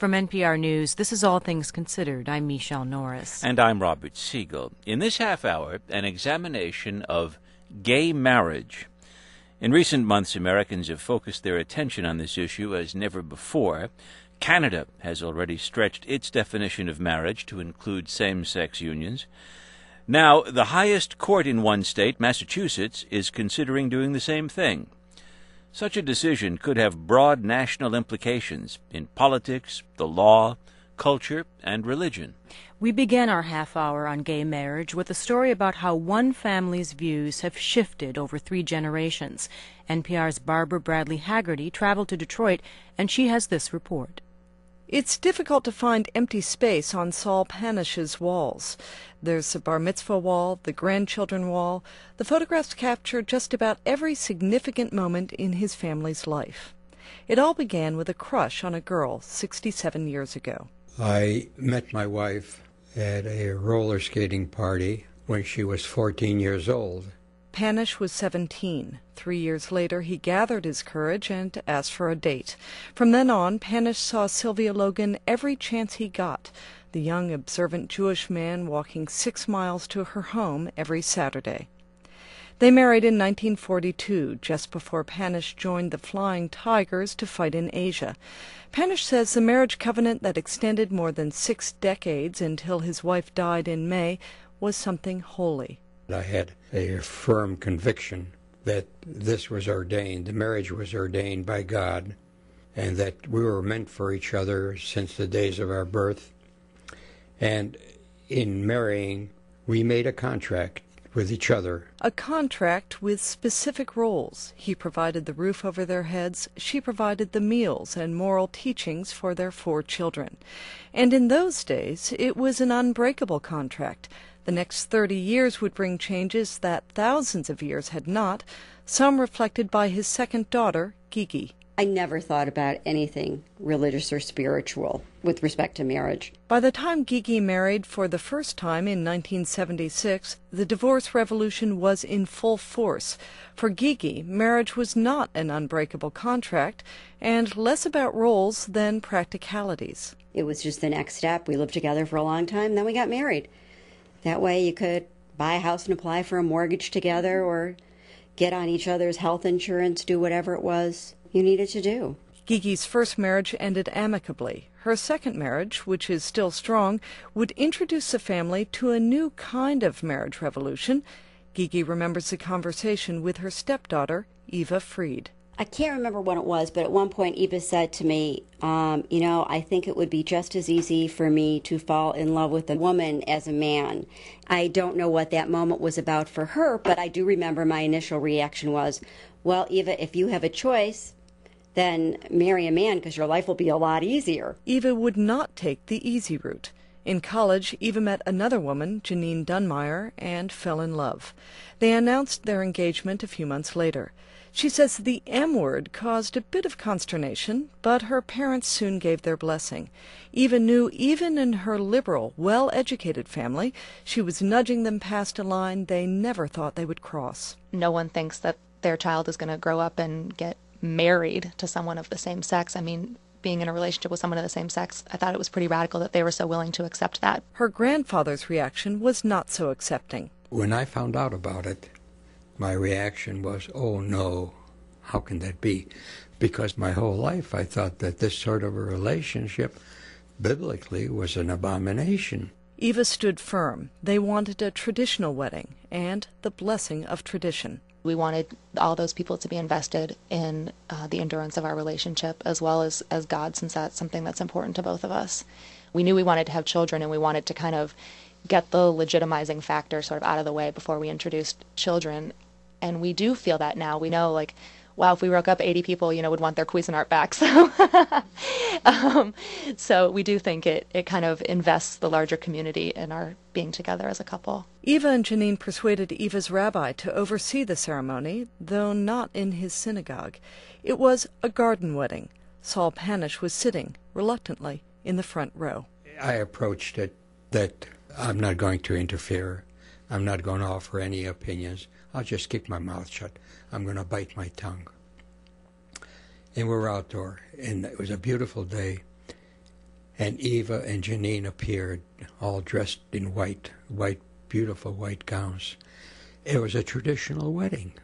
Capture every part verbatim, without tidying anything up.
From N P R News, this is All Things Considered. I'm Michelle Norris. And I'm Robert Siegel. In this half hour, an examination of gay marriage. In recent months, Americans have focused their attention on this issue as never before. Canada has already stretched its definition of marriage to include same-sex unions. Now, the highest court in one state, Massachusetts, is considering doing the same thing. Such a decision could have broad national implications in politics, the law, culture, and religion. We began our half hour on gay marriage with a story about how one family's views have shifted over three generations. N P R's Barbara Bradley Haggerty traveled to Detroit, and she has this report. It's difficult to find empty space on Saul Panish's walls. There's the bar mitzvah wall, the grandchildren wall. The photographs capture just about every significant moment in his family's life. It all began with a crush on a girl sixty-seven years ago. I met my wife at a roller skating party when she was fourteen years old. Panish was seventeen. Three years later, he gathered his courage and asked for a date. From then on, Panish saw Sylvia Logan every chance he got, the young, observant Jewish man walking six miles to her home every Saturday. They married in nineteen forty-two, just before Panish joined the Flying Tigers to fight in Asia. Panish says the marriage covenant that extended more than six decades until his wife died in May was something holy. I had a firm conviction that this was ordained, the marriage was ordained by God, and that we were meant for each other since the days of our birth. And in marrying, we made a contract with each other. A contract with specific roles. He provided the roof over their heads, she provided the meals and moral teachings for their four children. And in those days, it was an unbreakable contract. The next thirty years would bring changes that thousands of years had not, some reflected by his second daughter, Gigi. I never thought about anything religious or spiritual with respect to marriage. By the time Gigi married for the first time in nineteen seventy-six, the divorce revolution was in full force. For Gigi, marriage was not an unbreakable contract, and less about roles than practicalities. It was just the next step. We lived together for a long time, then we got married. That way you could buy a house and apply for a mortgage together, or get on each other's health insurance, do whatever it was you needed to do. Gigi's first marriage ended amicably. Her second marriage, which is still strong, would introduce the family to a new kind of marriage revolution. Gigi remembers the conversation with her stepdaughter, Eva Fried. I can't remember when it was, but at one point Eva said to me, um, you know, I think it would be just as easy for me to fall in love with a woman as a man. I don't know what that moment was about for her, but I do remember my initial reaction was, well, Eva, if you have a choice, then marry a man because your life will be a lot easier. Eva would not take the easy route. In college, Eva met another woman, Janine Dunmeyer, and fell in love. They announced their engagement a few months later. She says the M word caused a bit of consternation, but her parents soon gave their blessing. Eva knew even in her liberal, well-educated family, she was nudging them past a line they never thought they would cross. No one thinks that their child is going to grow up and get married to someone of the same sex. I mean, being in a relationship with someone of the same sex, I thought it was pretty radical that they were so willing to accept that. Her grandfather's reaction was not so accepting. When I found out about it, my reaction was, oh no, how can that be? Because my whole life I thought that this sort of a relationship biblically was an abomination. Eva stood firm. They wanted a traditional wedding and the blessing of tradition. We wanted all those people to be invested in uh, the endurance of our relationship as well as, as God, since that's something that's important to both of us. We knew we wanted to have children, and we wanted to kind of get the legitimizing factor sort of out of the way before we introduced children. And we do feel that now. We know, like, wow, if we woke up eighty people, you know, would want their Cuisinart back. So, um, so we do think it, it kind of invests the larger community in our being together as a couple. Eva and Janine persuaded Eva's rabbi to oversee the ceremony, though not in his synagogue. It was a garden wedding. Saul Panish was sitting, reluctantly, in the front row. I approached it that I'm not going to interfere. I'm not going to offer any opinions. I'll just keep my mouth shut. I'm going to bite my tongue. And we're outdoor, and it was a beautiful day. and Eva and Janine appeared, all dressed in white, white, beautiful white gowns. It was a traditional wedding.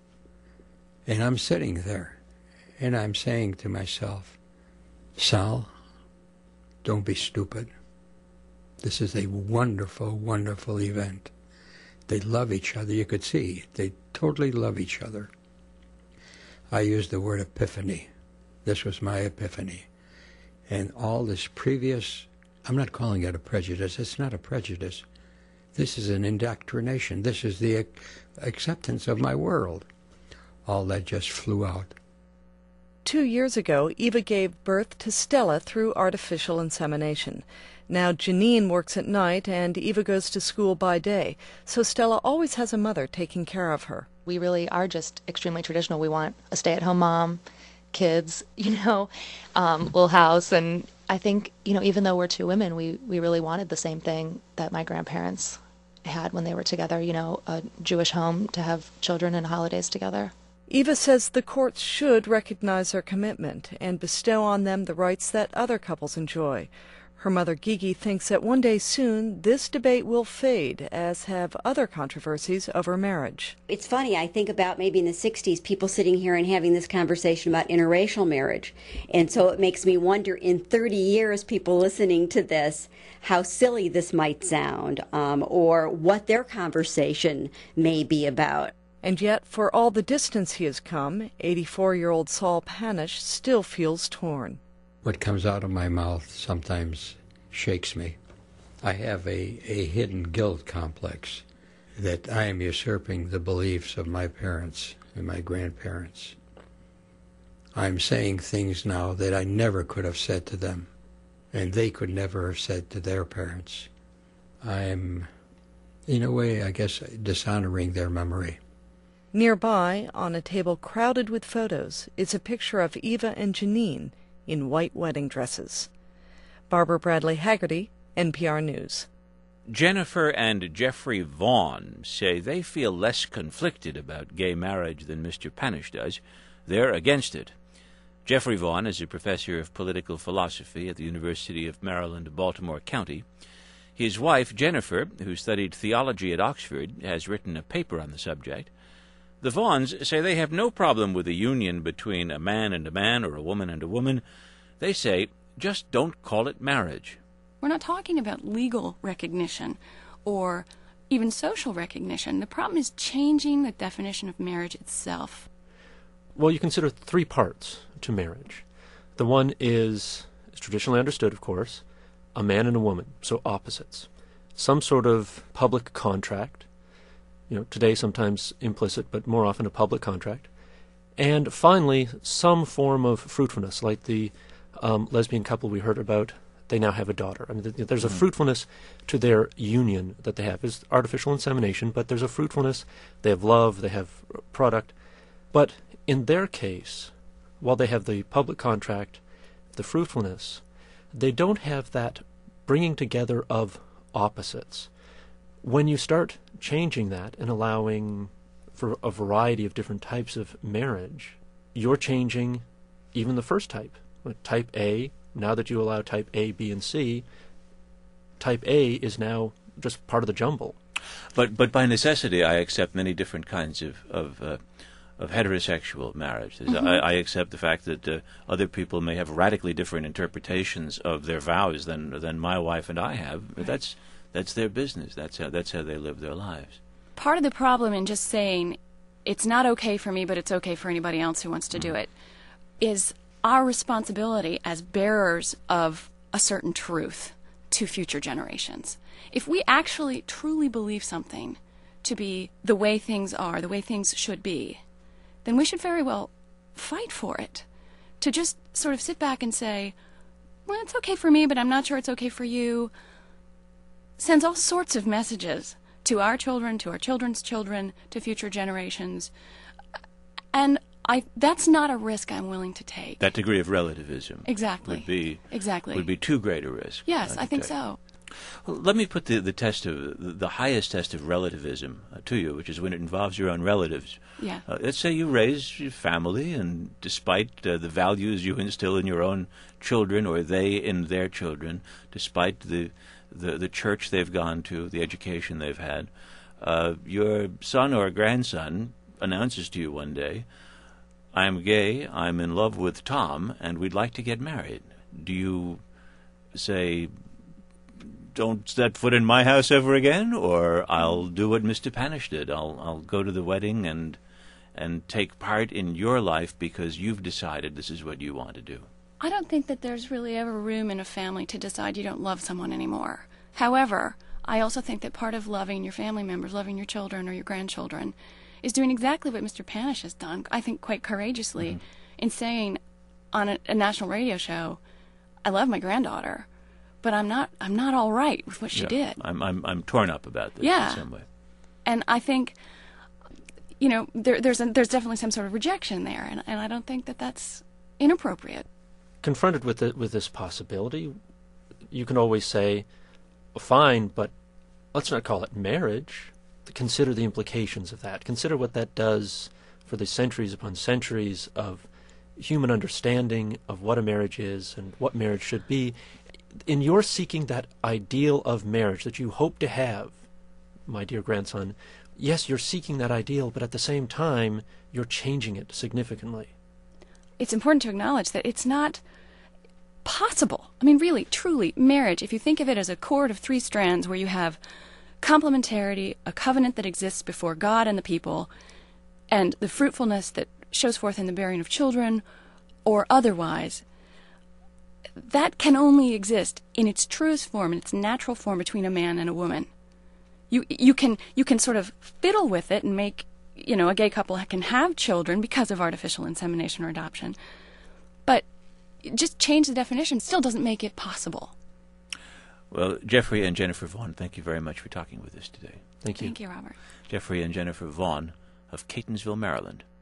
And I'm sitting there, and I'm saying to myself, Sal, don't be stupid. This is a wonderful, wonderful event. They love each other. You could see they totally love each other. I used the word epiphany. This was my epiphany. And all this previous, I'm not calling it a prejudice. It's not a prejudice. This is an indoctrination. This is the ac- acceptance of my world. All that just flew out. Two years ago, Eva gave birth to Stella through artificial insemination. Now Janine works at night and Eva goes to school by day, so Stella always has a mother taking care of her. We really are just extremely traditional. We want a stay-at-home mom, kids, you know, um, little house. And I think, you know, even though we're two women, we, we really wanted the same thing that my grandparents had when they were together, you know, a Jewish home to have children and holidays together. Eva says the courts should recognize their commitment and bestow on them the rights that other couples enjoy. Her mother, Gigi, thinks that one day soon this debate will fade, as have other controversies over marriage. It's funny, I think about maybe in the sixties, people sitting here and having this conversation about interracial marriage. And so it makes me wonder, in thirty years, people listening to this, how silly this might sound, um, or what their conversation may be about. And yet, for all the distance he has come, eighty-four-year-old Saul Panish still feels torn. What comes out of my mouth sometimes shakes me. I have a, a hidden guilt complex that I am usurping the beliefs of my parents and my grandparents. I'm saying things now that I never could have said to them, and they could never have said to their parents. I'm, in a way, I guess, dishonoring their memory. Nearby, on a table crowded with photos, is a picture of Eva and Janine in white wedding dresses. Barbara Bradley Haggerty, N P R News. Jennifer and Jeffrey Vaughn say they feel less conflicted about gay marriage than Mister Panish does. They're against it. Jeffrey Vaughn is a professor of political philosophy at the University of Maryland, Baltimore County. His wife, Jennifer, who studied theology at Oxford, has written a paper on the subject. The Vaughns say they have no problem with a union between a man and a man or a woman and a woman. They say, just don't call it marriage. We're not talking about legal recognition or even social recognition. The problem is changing the definition of marriage itself. Well, you consider three parts to marriage. The one is, is traditionally understood, of course, a man and a woman, so opposites. Some sort of public contract. You know, today sometimes implicit, but more often a public contract. And finally, some form of fruitfulness, like the um, lesbian couple we heard about. They now have a daughter. I mean, there's a fruitfulness to their union that they have. It's artificial insemination, but there's a fruitfulness. They have love. They have product. But in their case, while they have the public contract, the fruitfulness, they don't have that bringing together of opposites. When you start changing that and allowing for a variety of different types of marriage, you're changing even the first type. Type A, now that you allow type A, B, and C, type A is now just part of the jumble. But but by necessity, I accept many different kinds of of, uh, of heterosexual marriage. Mm-hmm. I, I accept the fact that uh, other people may have radically different interpretations of their vows than than my wife and I have. But that's that's their business. That's how that's how they live their lives. Part of the problem in just saying it's not okay for me, but it's okay for anybody else who wants to mm-hmm. do it, is our responsibility as bearers of a certain truth to future generations. If we actually truly believe something to be the way things are, the way things should be, then we should very well fight for it. To just sort of sit back and say, well, it's okay for me, but I'm not sure it's okay for you, sends all sorts of messages to our children, to our children's children, to future generations. And I, that's not a risk I'm willing to take. That degree of relativism exactly would be exactly would be too great a risk. Yes, uh, I think take. so. Well, let me put the, the test of the highest test of relativism uh, to you, which is when it involves your own relatives. Yeah. Uh, let's say you raise your family, and despite uh, the values you instill in your own children, or they in their children, despite the the, the church they've gone to, the education they've had, uh, your son or grandson announces to you one day, "I'm gay, I'm in love with Tom, and we'd like to get married." Do you say, "Don't step foot in my house ever again," or "I'll do what Mister Panish did. I'll I'll go to the wedding and and take part in your life because you've decided this is what you want to do"? I don't think that there's really ever room in a family to decide you don't love someone anymore. However, I also think that part of loving your family members, loving your children or your grandchildren, is doing exactly what Mister Panish has done, I think quite courageously, mm-hmm. in saying on a, a national radio show, "I love my granddaughter, but I'm not I'm not all right with what she yeah, did. I'm I'm I'm torn up about this yeah. in some way." And I think, you know, there, there's a, there's definitely some sort of rejection there, and, and I don't think that that's inappropriate. Confronted with it, with this possibility, you can always say, "Fine, but let's not call it marriage." Consider the implications of that. Consider what that does for the centuries upon centuries of human understanding of what a marriage is and what marriage should be. In your seeking that ideal of marriage that you hope to have, my dear grandson, yes, you're seeking that ideal, but at the same time, you're changing it significantly. It's important to acknowledge that it's not possible. I mean, really, truly, marriage, if you think of it as a cord of three strands where you have complementarity, a covenant that exists before God and the people, and the fruitfulness that shows forth in the bearing of children or otherwise, that can only exist in its truest form, in its natural form, between a man and a woman. You you can you can sort of fiddle with it and make, you know, a gay couple can have children because of artificial insemination or adoption, but just change the definition still doesn't make it possible. Well, Jeffrey and Jennifer Vaughn, thank you very much for talking with us today. Thank you. Thank you, Robert. Jeffrey and Jennifer Vaughn of Catonsville, Maryland.